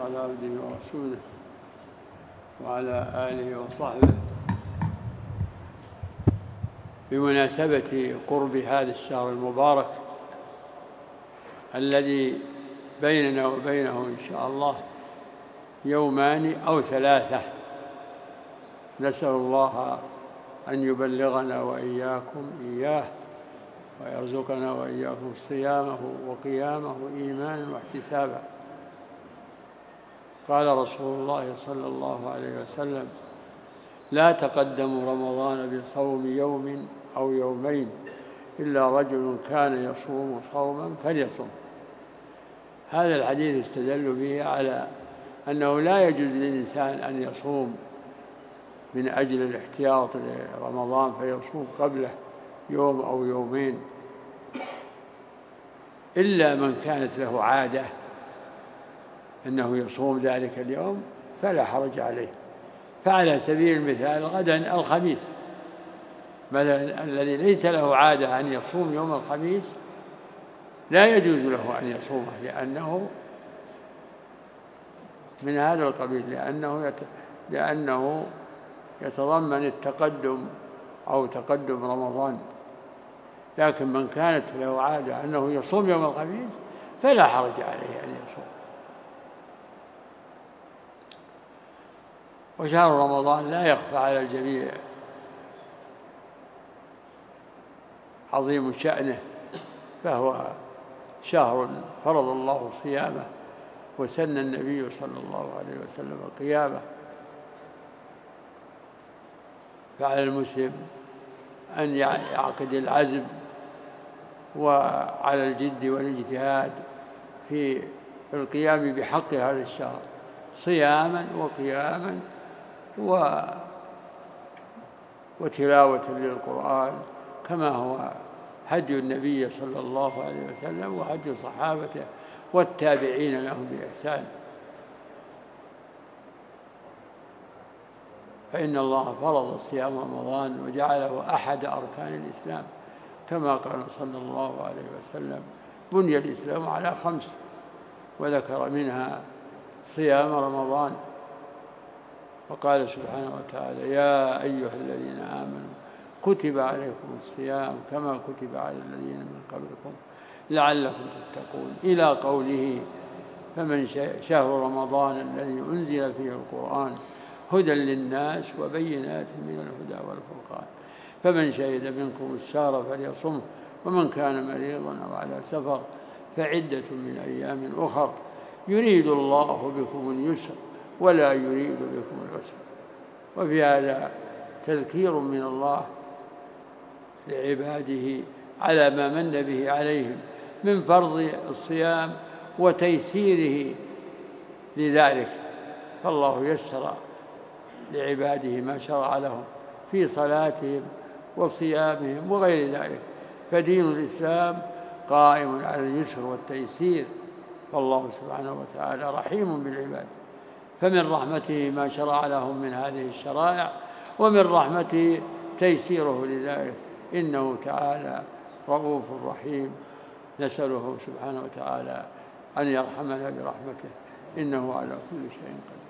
على عبده ورسوله وعلى آله وصحبه بمناسبة قرب هذا الشهر المبارك الذي بيننا وبينه إن شاء الله يومان أو ثلاثة، نسأل الله أن يبلغنا وإياكم إياه ويرزقنا وإياكم صيامه وقيامه إيمانا واحتسابا. قال رسول الله صلى الله عليه وسلم: لا تقدموا رمضان بصوم يوم أو يومين إلا رجل كان يصوم صوما فليصم. هذا الحديث استدل به على أنه لا يجوز للإنسان أن يصوم من أجل الاحتياط لرمضان فيصوم قبله يوم أو يومين، إلا من كانت له عادة أنه يصوم ذلك اليوم فلا حرج عليه. فعلى سبيل المثال غدا الخميس مثلا، الذي ليس له عادة أن يصوم يوم الخميس لا يجوز له أن يصومه، لأنه من هذا القبيل، لأنه يتضمن التقدم أو تقدم رمضان. لكن من كانت له عادة أنه يصوم يوم الخميس فلا حرج عليه أن يصوم. وشهر رمضان لا يخفى على الجميع عظيم شأنه، فهو شهر فرض الله صيامه وسن النبي صلى الله عليه وسلم قيامه. فعلى المسلم أن يعقد العزم وعلى الجد والاجتهاد في القيام بحق هذا الشهر صياما وقياما وتلاوة للقرآن، كما هو هدي النبي صلى الله عليه وسلم وهدي صحابته والتابعين لهم بإحسان. فإن الله فرض صيام رمضان وجعله أحد أركان الإسلام، كما قال صلى الله عليه وسلم: بني الإسلام على 5، وذكر منها صيام رمضان. وقال سبحانه وتعالى: يا أيها الذين آمنوا كتب عليكم الصيام كما كتب على الذين من قبلكم لعلكم تتقون، إلى قوله: فمن شهر رمضان الذي أنزل فيه القرآن هدى للناس وبينات من الهدى والفرقان فمن شهد منكم الشهر فليصمه ومن كان مريضا أو على سفر فعدة من أيام أخر يريد الله بكم اليسر ولا يريد بكم العسر. وفي هذا تذكير من الله لعباده على ما من به عليهم من فرض الصيام وتيسيره لذلك، فالله يسر لعباده ما شرع لهم في صلاتهم وصيامهم وغير ذلك. فدين الإسلام قائم على اليسر والتيسير، فالله سبحانه وتعالى رحيم بالعباد، فمن رحمته ما شرع لهم من هذه الشرائع، ومن رحمته تيسيره لذلك، إنه تعالى رؤوف رحيم. نسأله سبحانه وتعالى أن يرحمنا برحمته، إنه على كل شيء قدير.